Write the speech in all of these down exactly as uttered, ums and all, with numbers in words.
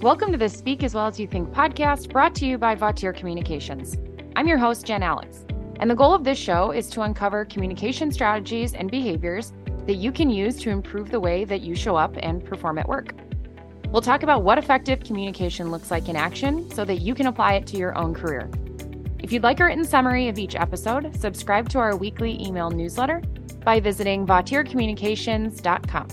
Welcome to the Speak As Well As You Think podcast, brought to you by Vautier Communications. I'm your host, Jen Alex, and the goal of this show is to uncover communication strategies and behaviors that you can use to improve the way that you show up and perform at work. We'll talk about what effective communication looks like in action so that you can apply it to your own career. If you'd like a written summary of each episode, subscribe to our weekly email newsletter by visiting vautier communications dot com.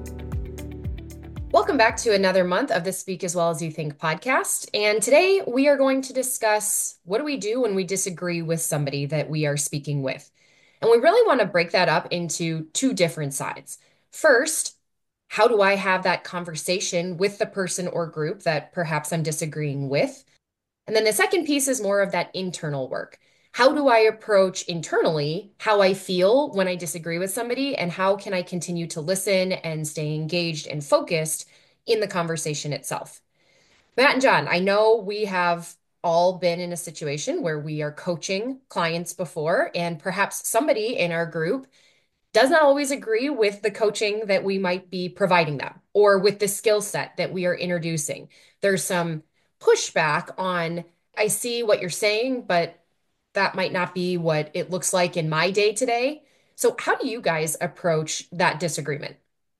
Welcome back to another month of the Speak As Well As You Think podcast. And today we are going to discuss what do we do when we disagree with somebody that we are speaking with. And we really want to break that up into two different sides. First, how do I have that conversation with the person or group that perhaps I'm disagreeing with? And then the second piece is more of that internal work. How do I approach internally how I feel when I disagree with somebody, and how can I continue to listen and stay engaged and focused in the conversation itself? Matt and John, I know we have all been in a situation where we are coaching clients before, and perhaps somebody in our group does not always agree with the coaching that we might be providing them or with the skill set that we are introducing. There's some pushback on, I see what you're saying, but that might not be what it looks like in my day today. So how do you guys approach that disagreement?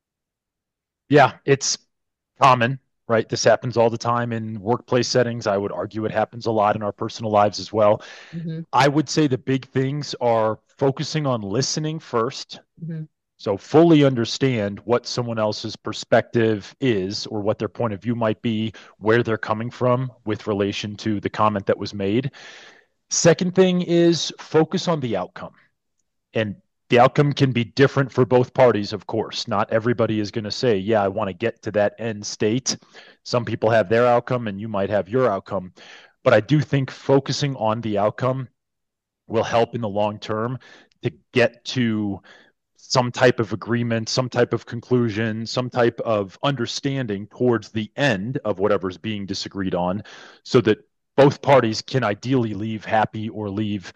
Yeah, it's common, right? This happens all the time in workplace settings. I would argue it happens a lot in our personal lives as well. Mm-hmm. I would say the big things are focusing on listening first. Mm-hmm. So fully understand what someone else's perspective is or what their point of view might be, where they're coming from with relation to the comment that was made. Second thing is focus on the outcome. And the outcome can be different for both parties, of course. Not everybody is going to say, yeah, I want to get to that end state. Some people have their outcome and you might have your outcome. But I do think focusing on the outcome will help in the long term to get to some type of agreement, some type of conclusion, some type of understanding towards the end of whatever's being disagreed on, so that both parties can ideally leave happy or leave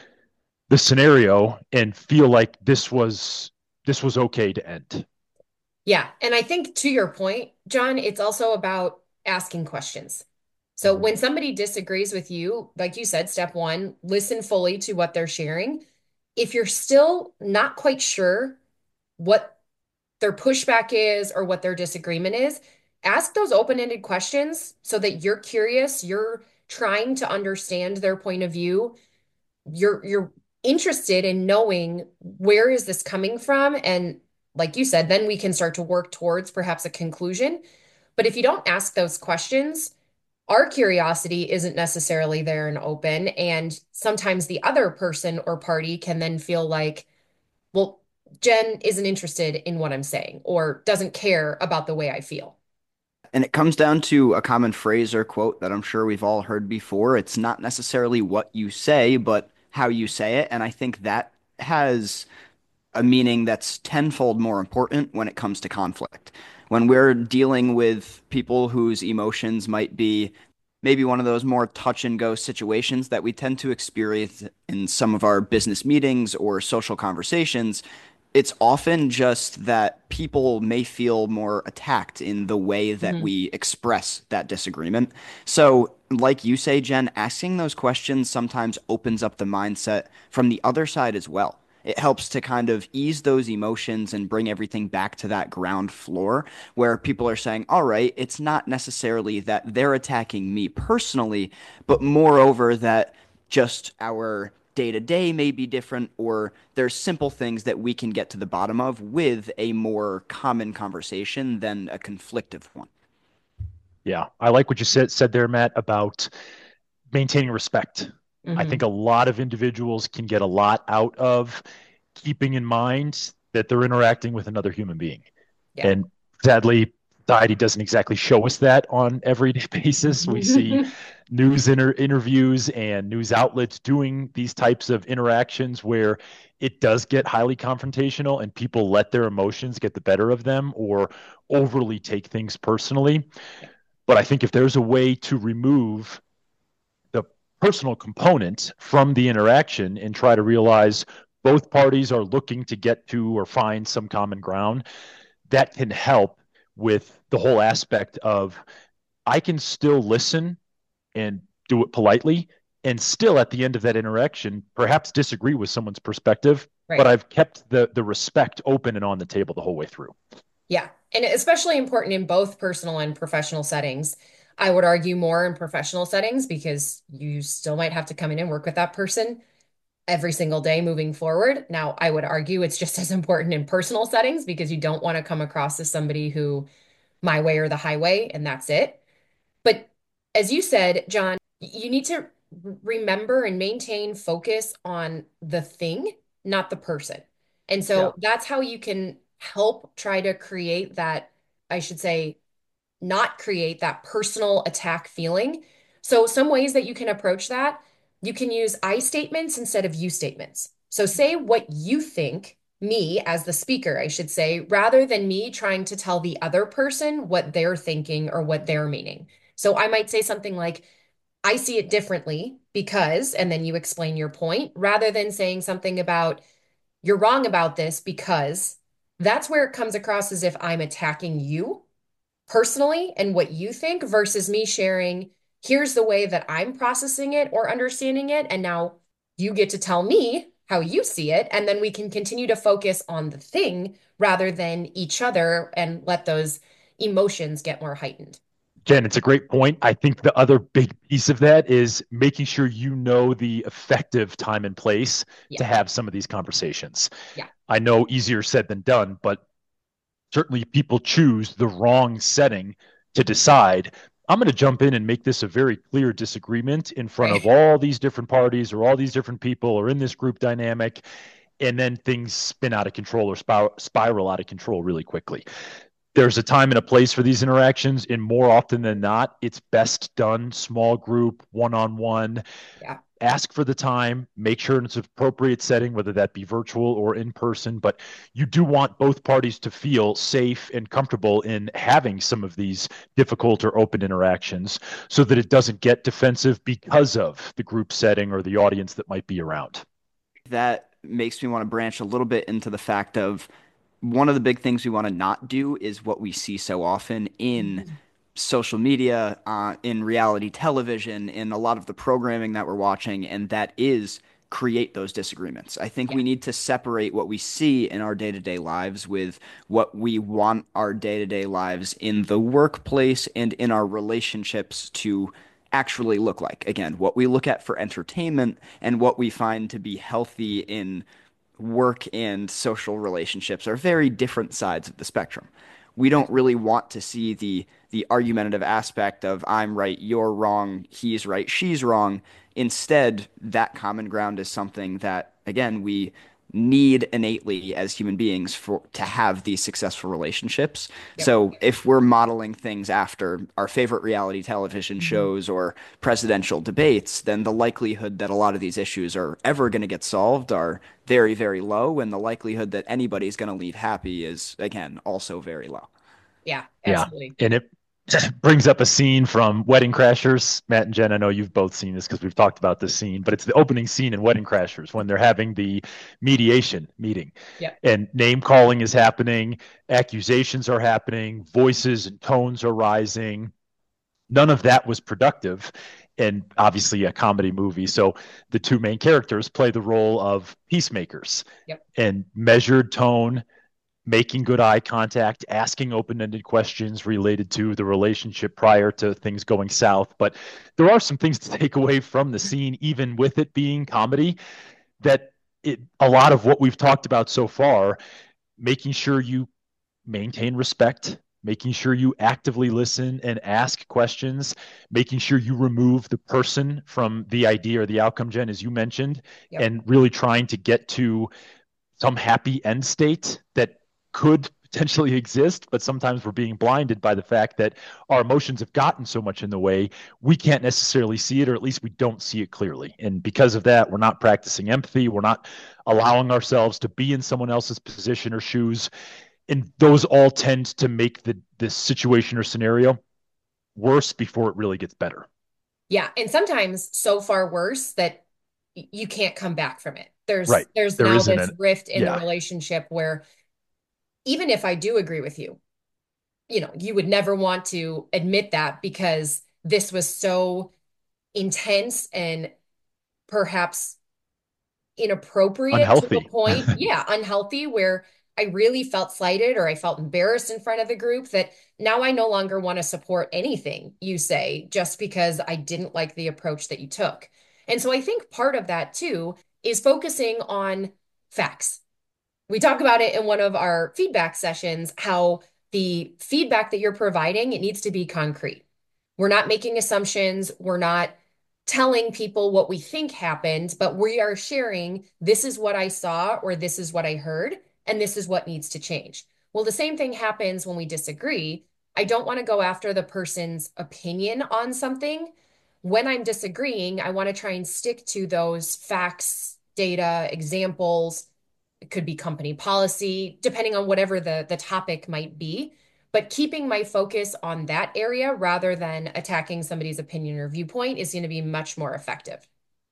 the scenario and feel like this was this was okay to end. Yeah. And I think to your point, John, it's also about asking questions. So Mhm. when somebody disagrees with you, like you said, step one, listen fully to what they're sharing. If you're still not quite sure what their pushback is or what their disagreement is, ask those open-ended questions so that you're curious, you're trying to understand their point of view. You're you're interested in knowing where is this coming from, and like you said, then we can start to work towards perhaps a conclusion. But if you don't ask those questions, our curiosity isn't necessarily there and open, and sometimes the other person or party can then feel like, well, Jen isn't interested in what I'm saying or doesn't care about the way I feel. And it comes down to a common phrase or quote that I'm sure we've all heard before. It's not necessarily what you say, but how you say it. And I think that has a meaning that's tenfold more important when it comes to conflict. When we're dealing with people whose emotions might be maybe one of those more touch and go situations that we tend to experience in some of our business meetings or social conversations, it's often just that people may feel more attacked in the way that Mhm. we express that disagreement. So, like you say, Jen, asking those questions sometimes opens up the mindset from the other side as well. It helps to kind of ease those emotions and bring everything back to that ground floor where people are saying, all right, it's not necessarily that they're attacking me personally, but moreover that just our day to day may be different, or there's simple things that we can get to the bottom of with a more common conversation than a conflictive one. Yeah, I like what you said said there, Matt, about maintaining respect. I think Mhm. a lot of individuals can get a lot out of keeping in mind that they're interacting with another human being. Yeah. And sadly, society doesn't exactly show us that on everyday basis. We see news inter- interviews and news outlets doing these types of interactions where it does get highly confrontational and people let their emotions get the better of them or overly take things personally. But I think if there's a way to remove the personal component from the interaction and try to realize both parties are looking to get to or find some common ground, that can help with the whole aspect of I can still listen and do it politely and still at the end of that interaction perhaps disagree with someone's perspective, but Right. I've kept the the respect open and on the table the whole way through. Yeah. And especially important in both personal and professional settings. I would argue more in professional settings because you still might have to come in and work with that person every single day moving forward. Now, I would argue it's just as important in personal settings because you don't want to come across as somebody who my way or the highway and that's it. But as you said, John, you need to remember and maintain focus on the thing, not the person. And Yeah. so that's how you can help try to create that, I should say, not create that personal attack feeling. So, some ways that you can approach that, you can use I statements instead of you statements. So, say what you think, me as the speaker, I should say, rather than me trying to tell the other person what they're thinking or what they're meaning. So, I might say something like, I see it differently because, and then you explain your point, rather than saying something about, you're wrong about this because that's where it comes across as if I'm attacking you personally and what you think versus me sharing, here's the way that I'm processing it or understanding it. And now you get to tell me how you see it. And then we can continue to focus on the thing rather than each other and let those emotions get more heightened. Jen, it's a great point. I think the other big piece of that is making sure you know the effective time and place Yeah. to have some of these conversations. Yeah. I know easier said than done, but certainly people choose the wrong setting to decide. I'm going to jump in and make this a very clear disagreement in front of Right. all these different parties or all these different people or in this group dynamic. And then things spin out of control or spiral out of control really quickly. There's a time and a place for these interactions, and more often than not, it's best done small group, one on one. Yeah. Ask for the time, make sure it's an appropriate setting, whether that be virtual or in person. But you do want both parties to feel safe and comfortable in having some of these difficult or open interactions so that it doesn't get defensive because of the group setting or the audience that might be around. That makes me want to branch a little bit into the fact of one of the big things we want to not do is what we see so often in Mhm. social media, uh, in reality television, in a lot of the programming that we're watching, and that is create those disagreements. I think we Yeah. need to separate what we see in our day-to-day lives with what we want our day-to-day lives in the workplace and in our relationships to actually look like. Again, what we look at for entertainment and what we find to be healthy in work and social relationships are very different sides of the spectrum. We don't really want to see the the argumentative aspect of I'm right, you're wrong, he's right, she's wrong. Instead, that common ground is something that again we need innately as human beings for to have these successful relationships. Yep. So if we're modeling things after our favorite reality television Mhm. shows or presidential debates, then the likelihood that a lot of these issues are ever going to get solved are very, very low, and the likelihood that anybody's going to leave happy is again also very low. Yeah, Yeah. absolutely. And it brings up a scene from Wedding Crashers. Matt and Jen, I know you've both seen this because we've talked about this scene, but it's the opening scene in Wedding Crashers when they're having the mediation meeting Yep. and name calling is happening, accusations are happening, voices and tones are rising. None of that was productive. And obviously, a comedy movie. So the two main characters play the role of peacemakers Yep. and measured tone, making good eye contact, asking open-ended questions related to the relationship prior to things going south. But there are some things to take away from the scene, even with it being comedy, that it, a lot of what we've talked about so far, making sure you maintain respect, making sure you actively listen and ask questions, making sure you remove the person from the idea or the outcome, Jen, as you mentioned, Yep. and really trying to get to some happy end state that could potentially exist, but sometimes we're being blinded by the fact that our emotions have gotten so much in the way, we can't necessarily see it, or at least we don't see it clearly. And because of that, we're not practicing empathy. We're not allowing ourselves to be in someone else's position or shoes. And those all tend to make the this situation or scenario worse before it really gets better. Yeah, and sometimes so far worse that y- you can't come back from it. There's Right. there's There now isn't this an, rift in the yeah, relationship where even if I do agree with you, you know, you would never want to admit that because this was so intense and perhaps inappropriate to a Unhealthy. point, yeah, unhealthy, where I really felt slighted or I felt embarrassed in front of the group that now I no longer want to support anything you say just because I didn't like the approach that you took. And so I think part of that too is focusing on facts. We talk about it in one of our feedback sessions, how the feedback that you're providing, it needs to be concrete. We're not making assumptions. We're not telling people what we think happened, but we are sharing this is what I saw or this is what I heard, and this is what needs to change. Well, the same thing happens when we disagree. I don't want to go after the person's opinion on something. When I'm disagreeing, I want to try and stick to those facts, data, examples. It could be company policy, depending on whatever the, the topic might be. But keeping my focus on that area rather than attacking somebody's opinion or viewpoint is going to be much more effective.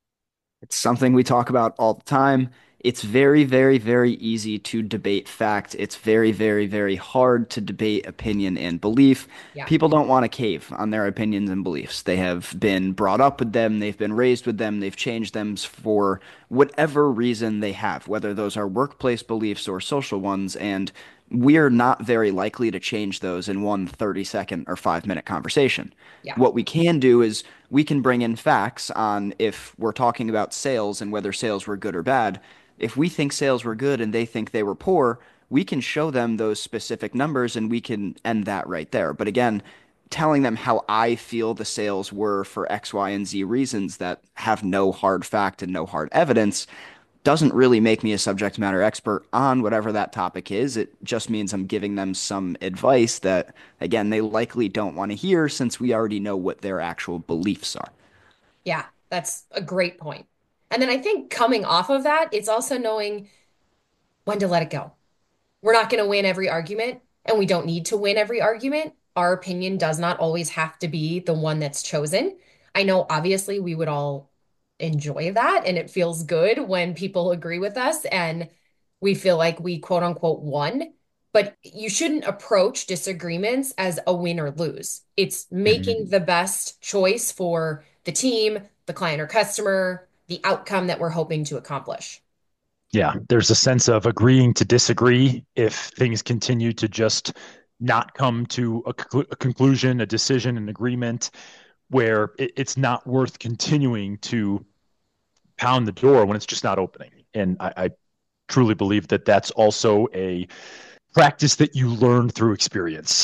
It's something we talk about all the time. It's very, very, very easy to debate fact. It's very, very, very hard to debate opinion and belief. Yeah. People don't want to cave on their opinions and beliefs. They have been brought up with them, they've been raised with them, they've changed them for whatever reason they have, whether those are workplace beliefs or social ones. And we're not very likely to change those in one thirty second or five minute conversation. Yeah. What we can do is we can bring in facts on if we're talking about sales and whether sales were good or bad. If we think sales were good and they think they were poor, we can show them those specific numbers and we can end that right there. But again, telling them how I feel the sales were for X, Y, and Z reasons that have no hard fact and no hard evidence doesn't really make me a subject matter expert on whatever that topic is. It just means I'm giving them some advice that, again, they likely don't want to hear since we already know what their actual beliefs are. Yeah. That's a great point. And then I think coming off of that, it's also knowing when to let it go. We're not going to win every argument, and we don't need to win every argument. Our opinion does not always have to be the one that's chosen. I know obviously we would all enjoy that, and it feels good when people agree with us and we feel like we quote unquote won. But you shouldn't approach disagreements as a win or lose. It's making Mhm. the best choice for the team, the client or customer, the outcome that we're hoping to accomplish. Yeah, there's a sense of agreeing to disagree if things continue to just not come to a, conclu- a conclusion, a decision, an agreement where it, it's not worth continuing to pound the door when it's just not opening. And I, I truly believe that that's also a practice that you learn through experience.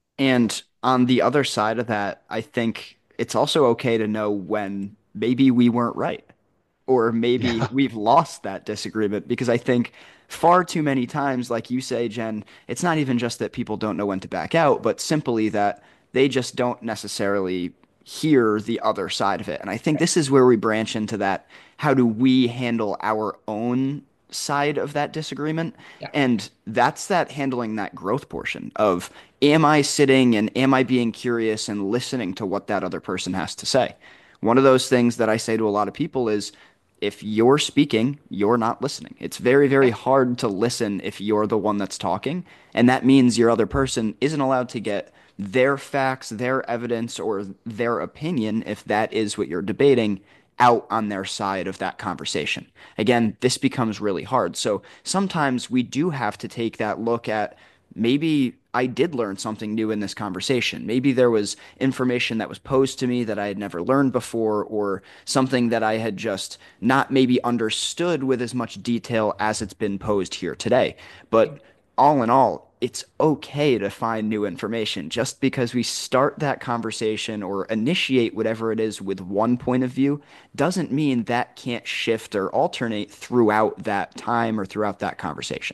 And on the other side of that, I think it's also okay to know when maybe we weren't right, or maybe Yeah. we've lost that disagreement because I think far too many times, like you say, Jen, it's not even just that people don't know when to back out, but simply that they just don't necessarily hear the other side of it. And I think Right. this is where we branch into that. How do we handle our own side of that disagreement? Yeah. And that's that handling that growth portion of am I sitting and am I being curious and listening to what that other person has to say? One of those things that I say to a lot of people is if you're speaking, you're not listening. It's very, very Yep. hard to listen if you're the one that's talking. And that means your other person isn't allowed to get their facts, their evidence, or their opinion, if that is what you're debating, out on their side of that conversation. Again, this becomes really hard. So sometimes we do have to take that look at maybe I did learn something new in this conversation. Maybe there was information that was posed to me that I had never learned before, or something that I had just not maybe understood with as much detail as it's been posed here today. But all in all, it's okay to find new information. Just because we start that conversation or initiate whatever it is with one point of view doesn't mean that can't shift or alternate throughout that time or throughout that conversation.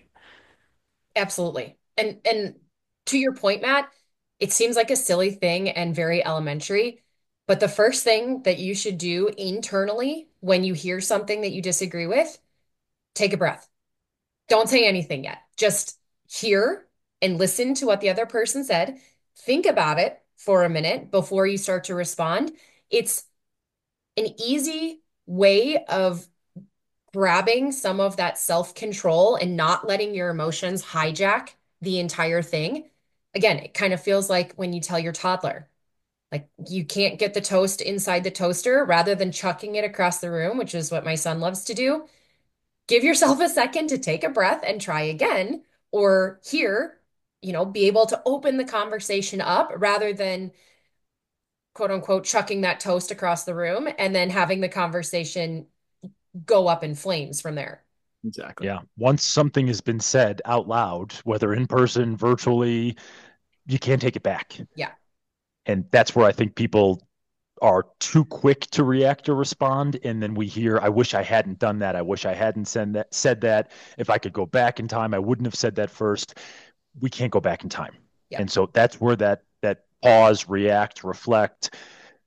Absolutely. And and to your point, Matt, it seems like a silly thing and very elementary, but the first thing that you should do internally when you hear something that you disagree with, take a breath. Don't say anything yet. Just hear and listen to what the other person said. Think about it for a minute before you start to respond. It's an easy way of grabbing some of that self-control and not letting your emotions hijack the entire thing. Again, it kind of feels like when you tell your toddler, like you can't get the toast inside the toaster rather than chucking it across the room, which is what my son loves to do. Give yourself a second to take a breath and try again, or here, you know, be able to open the conversation up rather than quote unquote chucking that toast across the room and then having the conversation go up in flames from there. Exactly. Yeah. Once something has been said out loud, whether in person, virtually, you can't take it back. Yeah. And that's where I think people are too quick to react or respond. And then we hear, I wish I hadn't done that. I wish I hadn't said that, said that. If I could go back in time, I wouldn't have said that first. We can't go back in time. Yeah. And so that's where that that pause, react, reflect,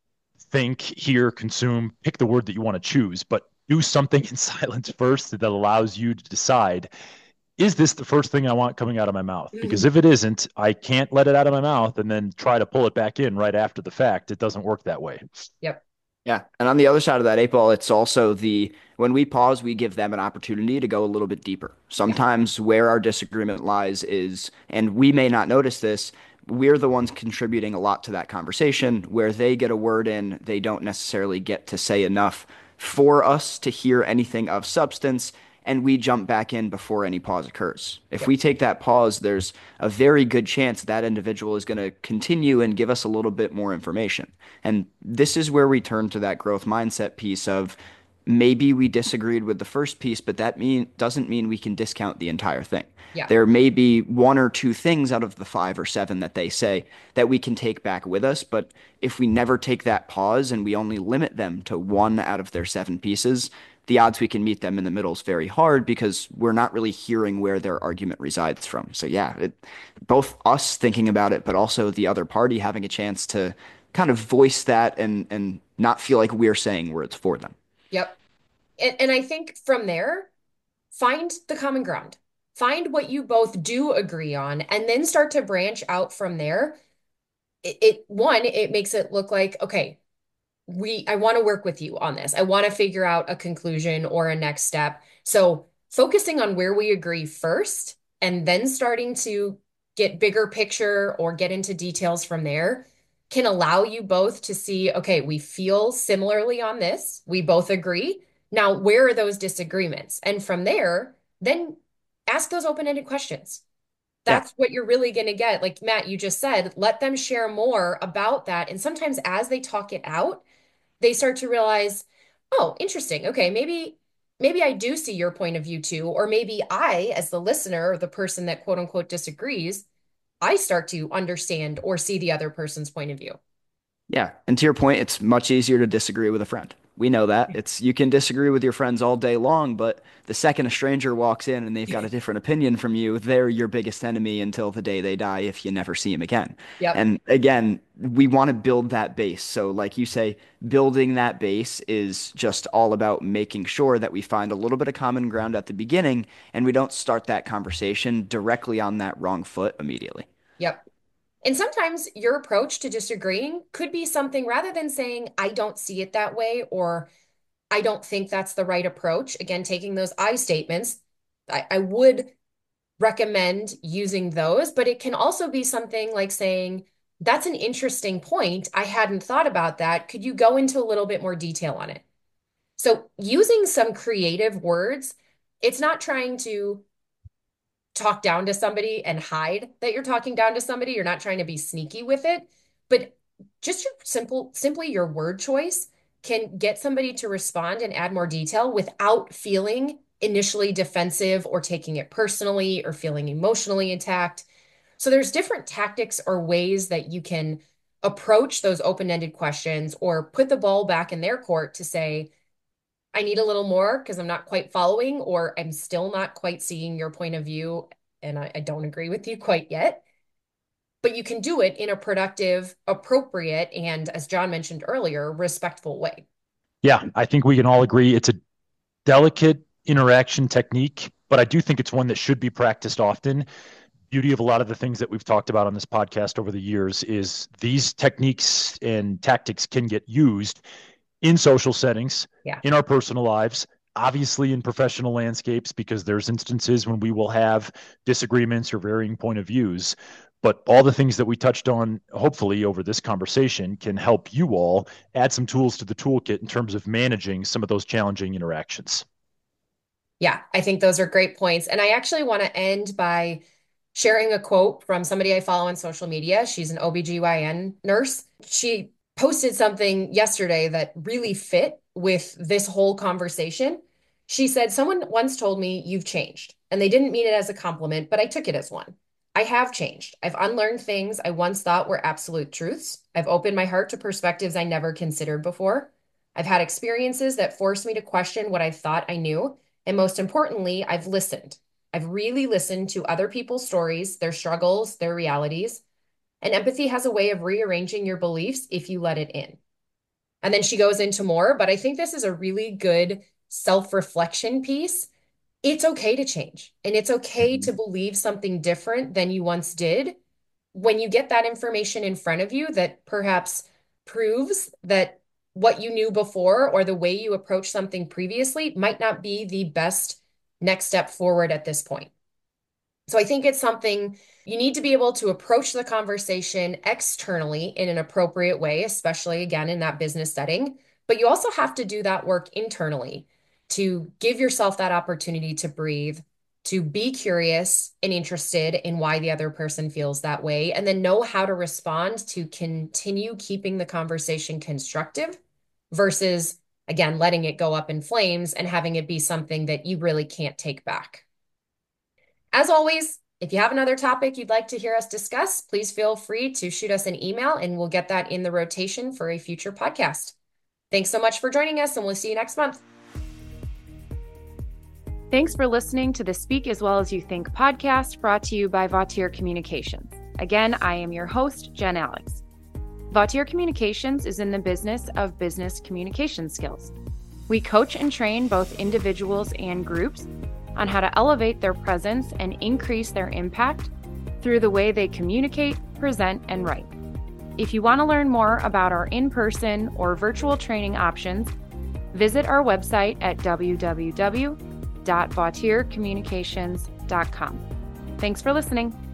think, hear, consume, pick the word that you want to choose, but do something in silence first that allows you to decide, is this the first thing I want coming out of my mouth? Because if it isn't, I can't let it out of my mouth and then try to pull it back in right after the fact. It doesn't work that way. Yep. Yeah. And on the other side of that eight ball, it's also the when we pause, we give them an opportunity to go a little bit deeper. Yeah. Sometimes where our disagreement lies is, and we may not notice this, we're the ones contributing a lot to that conversation. Where they get a word in, they don't necessarily get to say enough for us to hear anything of substance, and we jump back in before any pause occurs. If Yep. we take that pause, there's a very good chance that individual is going to continue and give us a little bit more information. And this is where we turn to that growth mindset piece of maybe we disagreed with the first piece, but that mean doesn't mean we can discount the entire thing. Yeah. There may be one or two things out of the five or seven that they say that we can take back with us, but if we never take that pause and we only limit them to one out of their seven pieces, the odds we can meet them in the middle is very hard because we're not really hearing where their argument resides from. So yeah, it, both us thinking about it, but also the other party having a chance to kind of voice that and and not feel like we're saying words for them. Yep. And, and I think from there, find the common ground. Find what you both do agree on, and then start to branch out from there. It, it one, it makes it look like, okay, we I want to work with you on this. I want to figure out a conclusion or a next step. So focusing on where we agree first and then starting to get bigger picture or get into details from there can allow you both to see, okay, we feel similarly on this. We both agree. Now, where are those disagreements? And from there, then ask those open-ended questions. Yeah. That's what you're really going to get. Like Matt, you just said, let them share more about that. And sometimes as they talk it out, they start to realize, oh, interesting. Okay, maybe maybe I do see your point of view too, or maybe I, as the listener or the person that quote unquote disagrees, I start to understand or see the other person's point of view. Yeah. And to your point, it's much easier to disagree with a friend. We know that. It's you can disagree with your friends all day long, but the second a stranger walks in and they've got a different opinion from you, they're your biggest enemy until the day they die if you never see them again. Yep. And again, we want to build that base. So like you say, building that base is just all about making sure that we find a little bit of common ground at the beginning and we don't start that conversation directly on that wrong foot immediately. Yep. And sometimes your approach to disagreeing could be something rather than saying, I don't see it that way, or I don't think that's the right approach. Again, taking those I statements, I, I would recommend using those, but it can also be something like saying, that's an interesting point. I hadn't thought about that. Could you go into a little bit more detail on it? So using some creative words, it's not trying to talk down to somebody and hide that you're talking down to somebody. You're not trying to be sneaky with it, but just your simple, simply your word choice can get somebody to respond and add more detail without feeling initially defensive or taking it personally or feeling emotionally attacked. So there's different tactics or ways that you can approach those open-ended questions or put the ball back in their court to say, I need a little more because I'm not quite following, or I'm still not quite seeing your point of view, and I, I don't agree with you quite yet. But you can do it in a productive, appropriate, and as John mentioned earlier, respectful way. Yeah, I think we can all agree it's a delicate interaction technique, but I do think it's one that should be practiced often. Beauty of a lot of the things that we've talked about on this podcast over the years is these techniques and tactics can get used in social settings, Yeah. in our personal lives, obviously in professional landscapes, because there's instances when we will have disagreements or varying point of views. But all the things that we touched on, hopefully over this conversation, can help you all add some tools to the toolkit in terms of managing some of those challenging interactions. Yeah, I think those are great points. And I actually want to end by sharing a quote from somebody I follow on social media. She's an O B G Y N nurse. She posted something yesterday that really fit with this whole conversation. She said, "Someone once told me you've changed." And they didn't mean it as a compliment, but I took it as one. I have changed. I've unlearned things I once thought were absolute truths. I've opened my heart to perspectives I never considered before. I've had experiences that forced me to question what I thought I knew. And most importantly, I've listened. I've really listened to other people's stories, their struggles, their realities. And empathy has a way of rearranging your beliefs if you let it in. And then she goes into more, but I think this is a really good self-reflection piece. It's okay to change, and it's okay to believe something different than you once did when you get that information in front of you that perhaps proves that what you knew before or the way you approached something previously might not be the best next step forward at this point. So I think it's something you need to be able to approach the conversation externally in an appropriate way, especially again in that business setting. But you also have to do that work internally to give yourself that opportunity to breathe, to be curious and interested in why the other person feels that way, and then know how to respond to continue keeping the conversation constructive versus, again, letting it go up in flames and having it be something that you really can't take back. As always, if you have another topic you'd like to hear us discuss, please feel free to shoot us an email and we'll get that in the rotation for a future podcast. Thanks so much for joining us, and we'll see you next month. Thanks for listening to the Speak As Well As You Think podcast, brought to you by Vautier Communications. Again, I am your host, Jen Alex. Vautier Communications is in the business of business communication skills. We coach and train both individuals and groups on how to elevate their presence and increase their impact through the way they communicate, present, and write. If you want to learn more about our in-person or virtual training options, visit our website at w w w dot vautier communications dot com. Thanks for listening.